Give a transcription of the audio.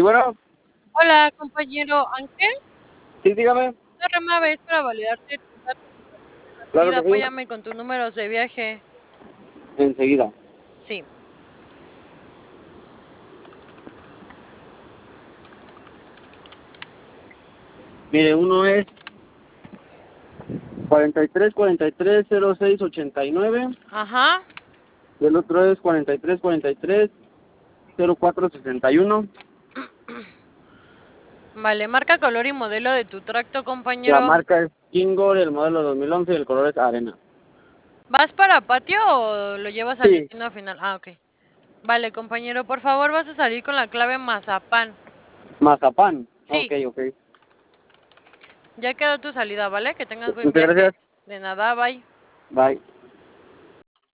bueno, Hola, compañero Ángel. sí, dígame. Una rama vez para validarte tus datos de la Claro salida. que sí, Apóyame con tus números de viaje. enseguida. Sí. Mire, uno es 43 43 06 89 Ajá. y el otro es 43 43 04 61. Vale, marca, color y modelo de tu tracto, La compañero. marca es Kingor, el modelo 2011 y el color es arena. ¿Vas para patio o lo llevas al Sí, destino final? Ah, ok. Vale, compañero, por favor, vas a salir con la clave mazapán. mazapán. Ok, Sí, ok. ya quedó tu salida, ¿vale? Que tengas buen Muchas viaje. gracias. De nada, bye. Bye.